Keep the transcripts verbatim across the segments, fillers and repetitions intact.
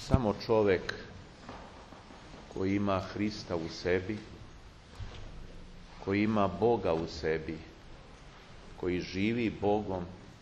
Samo čovjek koji ima Hrista u sebi, koji ima Boga u sebi, koji živi Bogom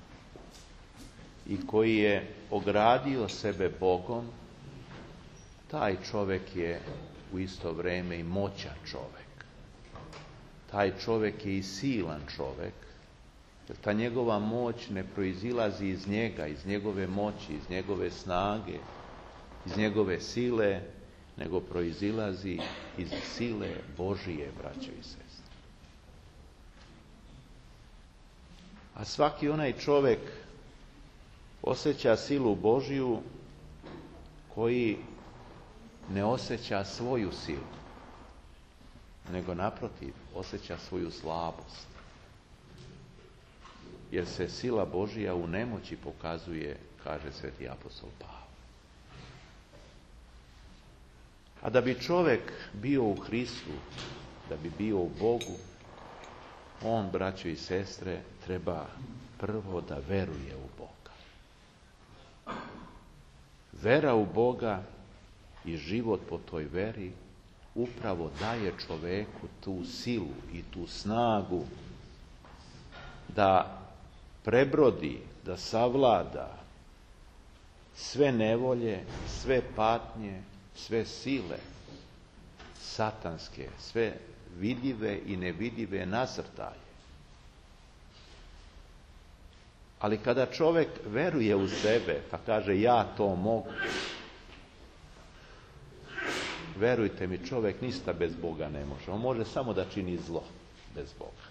i koji je ogradio sebe Bogom, taj čovjek je u isto vrijeme i moćan čovjek. Taj čovjek je i silan čovjek, jer ta njegova moć ne proizilazi iz njega, iz njegove moći, iz njegove snage, iz njegove sile, nego proizilazi iz sile Božije, braćo i sestre. A svaki onaj čovjek osjeća silu Božiju koji ne osjeća svoju silu, nego naprotiv osjeća svoju slabost. Jer se sila Božija u nemoći pokazuje, kaže sveti apostol Pavle. A da bi čovjek bio u Hristu, da bi bio u Bogu, on, braćo i sestre, treba prvo da veruje u Boga. Vera u Boga i život po toj veri upravo daje čovjeku tu silu i tu snagu da prebrodi, da savlada sve nevolje, sve patnje, sve sile satanske, sve vidive i nevidive nasrtaje. Ali kada čovjek veruje u sebe, pa kaže ja to mogu, verujte mi, čovjek ništa bez Boga ne može. On može samo da čini zlo bez Boga.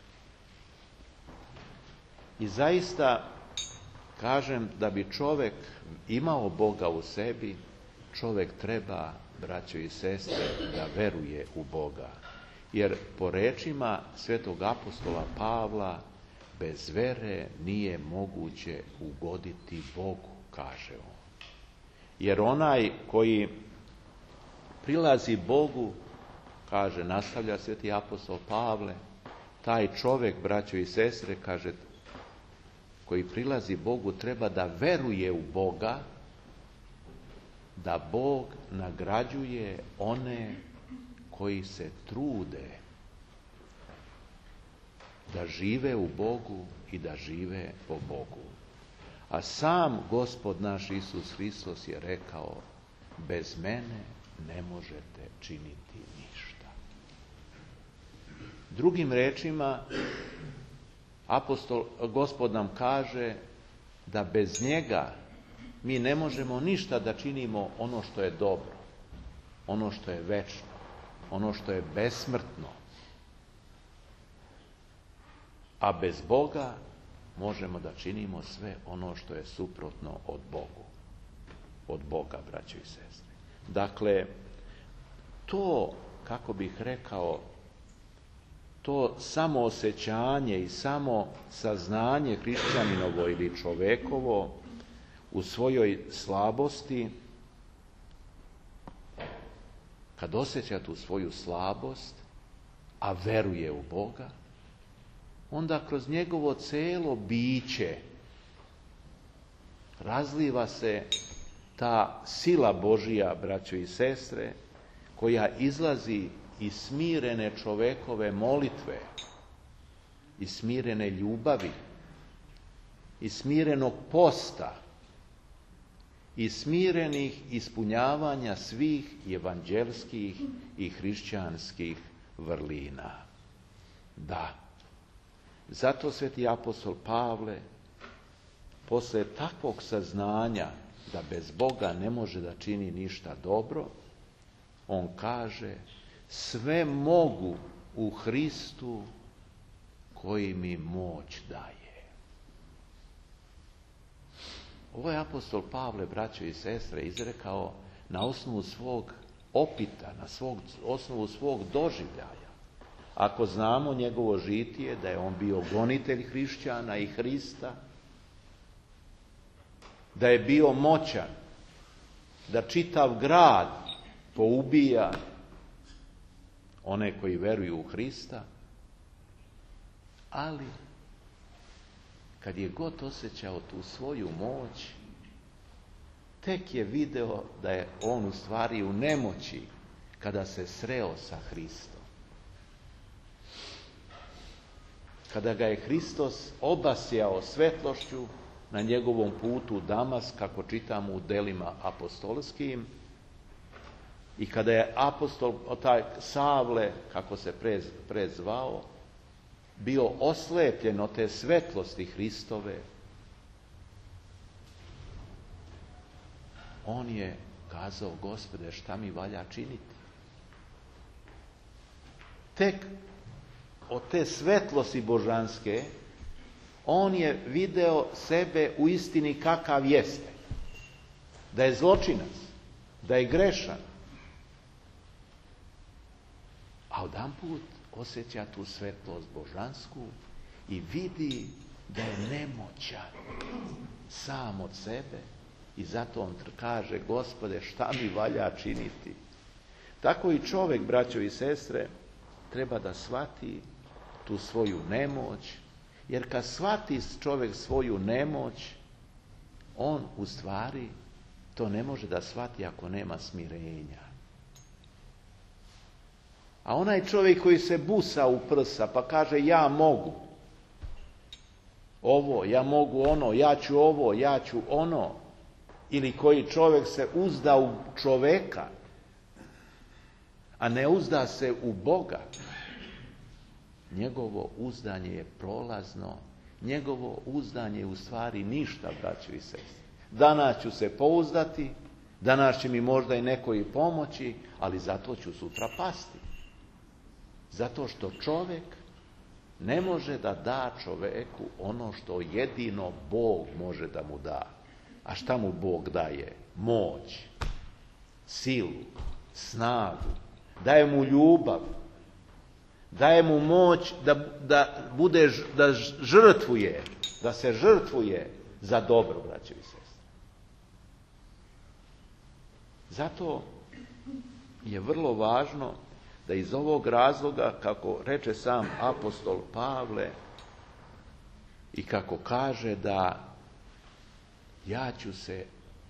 I zaista kažem da bi čovjek imao Boga u sebi, čovjek treba, braćo i sestre, da veruje u Boga. Jer po rečima svetog apostola Pavla, bez vere nije moguće ugoditi Bogu, kaže on. Jer onaj koji prilazi Bogu, kaže, nastavlja sveti apostol Pavle, taj čovjek, braćo i sestre, kaže, koji prilazi Bogu treba da veruje u Boga, da Bog nagrađuje one koji se trude da žive u Bogu i da žive po Bogu. A sam Gospod naš Isus Hristos je rekao, bez mene ne možete činiti ništa. Drugim rečima, apostol, Gospod nam kaže da bez njega mi ne možemo ništa da činimo ono što je dobro, ono što je večno, ono što je besmrtno. A bez Boga možemo da činimo sve ono što je suprotno od Bogu. Od Boga, braćo i sestre. Dakle, to, kako bih rekao, to samoosjećanje i samo saznanje hrišćaninovo ili čovekovo u svojoj slabosti, kad osjeća tu svoju slabost, a veruje u Boga, onda kroz njegovo celo biće razliva se ta sila Božija, braćo i sestre, koja izlazi iz smirene čovekove molitve, iz smirene ljubavi, iz smirenog posta, iz smirenih ispunjavanja svih evanđelskih i hrišćanskih vrlina. Da. Zato sveti apostol Pavle, posle takvog saznanja da bez Boga ne može da čini ništa dobro, on kaže, sve mogu u Hristu koji mi moć daje. Ovo je apostol Pavle, braćo i sestre, izrekao na osnovu svog opita, na svog, osnovu svog doživljaja. Ako znamo njegovo žitije, da je on bio gonitelj hrišćana i Hrista, da je bio moćan, da čitav grad poubija one koji veruju u Hrista, ali kad je god osjećao tu svoju moć, tek je video da je on u stvari u nemoći kada se sreo sa Hristom. Kada ga je Hristos obasjao svetlošću na njegovom putu u Damask, kako čitamo u delima apostolskim, i kada je apostol, taj Savle, kako se prez, prezvao, bio oslepljen od te svetlosti Hristove, on je kazao: Gospode, šta mi valja činiti? Tek od te svetlosti božanske on je video sebe u istini kakav jeste. Da je zločinac, da je grešan. A odamput osjeća tu svetlost božansku i vidi da je nemoćan sam od sebe i zato on kaže: Gospode, šta mi valja činiti? Tako i čovjek, braćo i sestre, treba da shvati tu svoju nemoć, jer kad shvati čovjek svoju nemoć, on u stvari to ne može da shvati ako nema smirenja. A onaj čovjek koji se busa u prsa pa kaže: ja mogu ovo, ja mogu ono, ja ću ovo, ja ću ono, ili koji čovjek se uzda u čovjeka, a ne uzda se u Boga, njegovo uzdanje je prolazno, njegovo uzdanje je u stvari ništa, braćo i sestre. Danas ću se pouzdati, danas će mi možda i neko i pomoći, ali zato ću sutra pasti. Zato što čovjek ne može da da čovjeku ono što jedino Bog može da mu da. A šta mu Bog daje? Moć, silu, snagu, daje mu ljubav, daje mu moć da, da bude, da žrtvuje, da se žrtvuje za dobro, braćo i sestre. Zato je vrlo važno da iz ovog razloga, kako reče sam apostol Pavle i kako kaže da ja ću se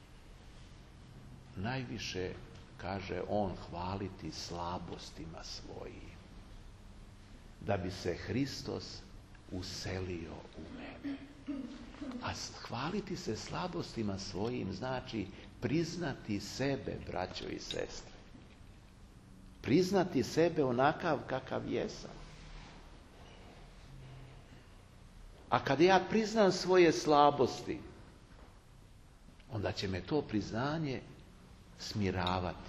najviše, kaže on, hvaliti slabostima svojim, da bi se Hristos uselio u mene. A hvaliti se slabostima svojim znači priznati sebe, braćo i sestre. Priznati sebe onakav kakav jesam. A kada ja priznam svoje slabosti, onda će me to priznanje smiravati.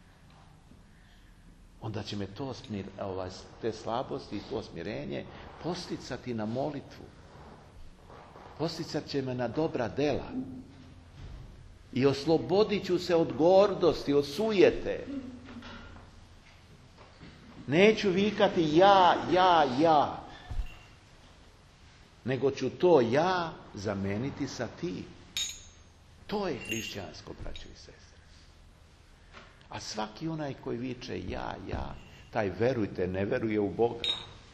Onda će me to smir, ovaj, te slabosti i to smirenje posticati na molitvu. Posticat će me na dobra dela. I oslobodit ću se od gordosti, od sujete. Neću vikati ja, ja, ja. Nego ću to ja zameniti sa ti. To je hrišćansko, braćo i sestre. A svaki onaj koji viče ja, ja, taj, verujte, ne veruje u Boga.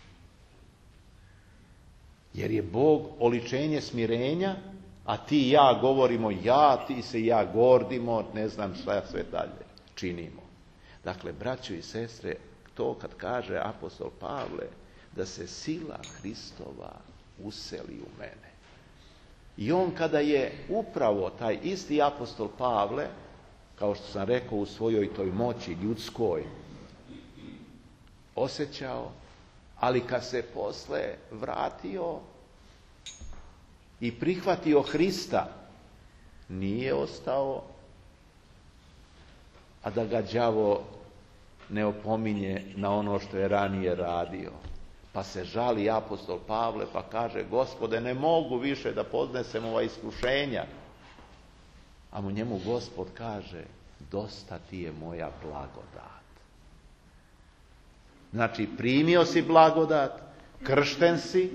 Jer je Bog oličenje smirenja, a ti i ja govorimo ja, ti se i ja gordimo, ne znam šta sve dalje činimo. Dakle, braćo i sestre, to kad kaže apostol Pavle, da se sila Hristova useli u mene. I on kada je upravo taj isti apostol Pavle, kao što sam rekao, u svojoj toj moći ljudskoj osjećao, ali kad se posle vratio i prihvatio Hrista, nije ostao, a da ga đavo ne opominje na ono što je ranije radio. Pa se žali apostol Pavle pa kaže: Gospode, ne mogu više da podnesem ova iskušenja. A mu njemu Gospod kaže: dosta ti je moja blagodat. Znači, primio si blagodat, kršten si,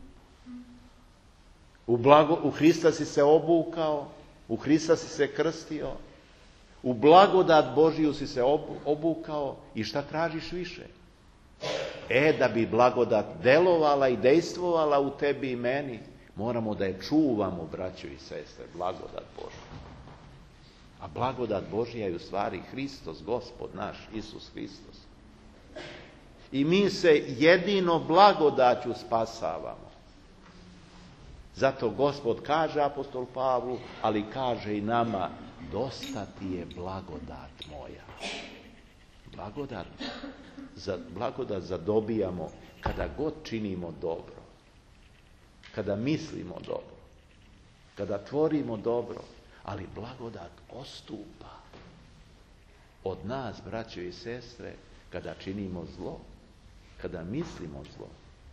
u, blago, u Hrista si se obukao, u Hrista si se krstio, u blagodat Božiju si se obukao i šta tražiš više? E, da bi blagodat delovala i dejstvovala u tebi i meni, moramo da je čuvamo, braćo i sestre, blagodat Božju. A blagodat Božja je u stvari Hristos, Gospod naš, Isus Hristos. I mi se jedino blagodaću spasavamo. Zato Gospod kaže apostol Pavlu, ali kaže i nama, dosta ti je blagodat moja. Blagodat, za, blagodat zadobijamo kada god činimo dobro. Kada mislimo dobro. Kada tvorimo dobro. Ali blagodat ostupa od nas, braćo i sestre, kada činimo zlo. Kada mislimo zlo.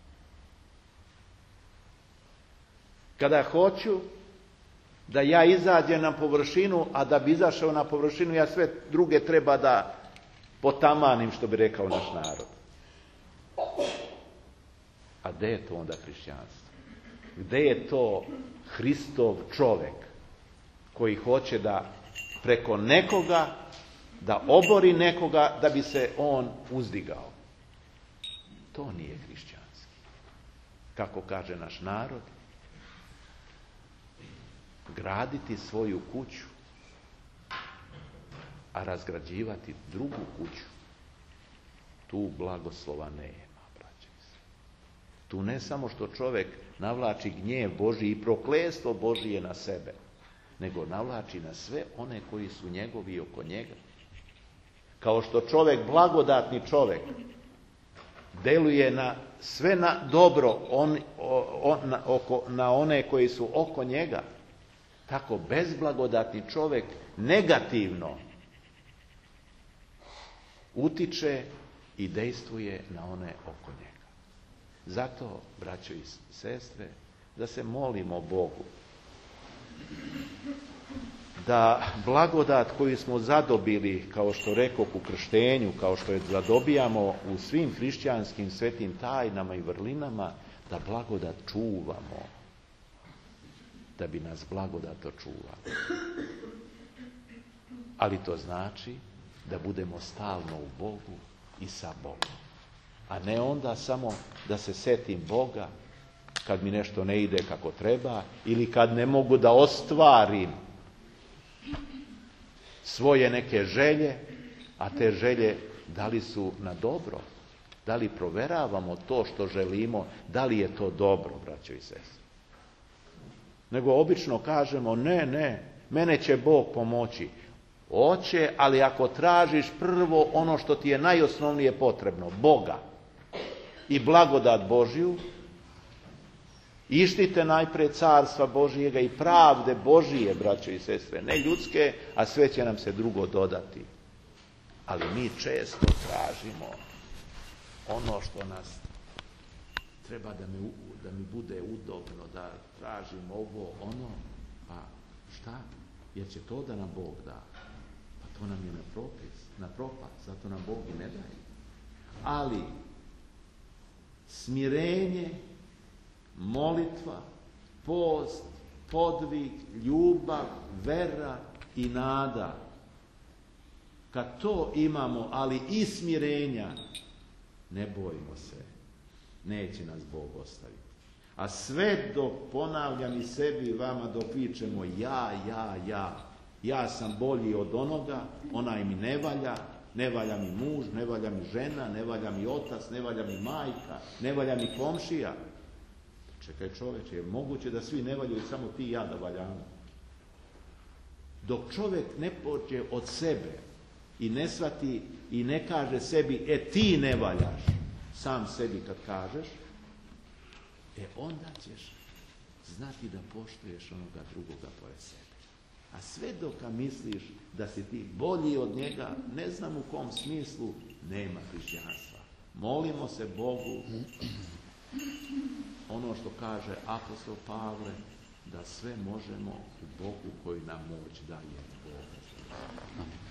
Kada hoću da ja izađem na površinu, a da bi izašao na površinu, ja sve druge treba da potamanim, što bi rekao naš narod. A gde je to onda hrišćanstvo? Gde je to Hristov čovek koji hoće da preko nekoga, da obori nekoga, da bi se on uzdigao? To nije hrišćanski. Kako kaže naš narod, graditi svoju kuću, a razgrađivati drugu kuću, tu blagoslova nema, braće. Tu ne samo što čovjek navlači gnjev Božji i prokletstvo Božije na sebe, nego navlači na sve one koji su njegovi oko njega. Kao što čovjek, blagodatni čovjek, deluje na sve na dobro on, on, na, oko, na one koji su oko njega, tako bezblagodatni čovjek negativno utiče i dejstvuje na one oko njega. Zato, braćo i sestre, da se molimo Bogu da blagodat koju smo zadobili, kao što rekoh u krštenju, kao što je zadobijamo u svim hrišćanskim svetim tajnama i vrlinama, da blagodat čuvamo, da bi nas blagodat očuvala. Ali to znači da budemo stalno u Bogu i sa Bogom. A ne onda samo da se setim Boga kad mi nešto ne ide kako treba ili kad ne mogu da ostvarim svoje neke želje, a te želje da li su na dobro, da li proveravamo to što želimo, da li je to dobro, braćo i sestre. Nego obično kažemo, ne, ne, mene će Bog pomoći. Hoće, ali ako tražiš prvo ono što ti je najosnovnije potrebno, Boga i blagodat Božju, ištite najpre carstva Božijega i pravde Božije, braćo i sestre, ne ljudske, a sve će nam se drugo dodati. Ali mi često tražimo ono što nas treba da mi, da mi bude udobno, da tražim ovo, ono, pa šta? Jer će to da nam Bog da. Pa to nam je na propis, na propast, zato nam Bog i ne daje. Ali smirenje, molitva, post, podvig, ljubav, vera i nada. Kad to imamo, ali i smirenja, ne bojimo se, neće nas Bog ostaviti. A sve dok ponavljam i sebi i vama dok vičemo ja, ja, ja, ja sam bolji od onoga, onaj mi ne valja, ne valja mi muž, ne valja mi žena, ne valja mi otac, ne valja mi majka, ne valja mi komšija. Čekaj čoveče, je moguće da svi ne valjaju, samo ti i ja da valjamo? Dok čovjek ne pođe od sebe i ne shvati i ne kaže sebi, e ti ne valjaš, sam sebi kad kažeš, e onda ćeš znati da poštuješ onoga drugoga pored sebe. A sve dok misliš da si ti bolji od njega, ne znam u kom smislu, nema hrišćanstva. Molimo se Bogu, ono što kaže apostol Pavle, da sve možemo u Bogu koji nam moć daje. Bog.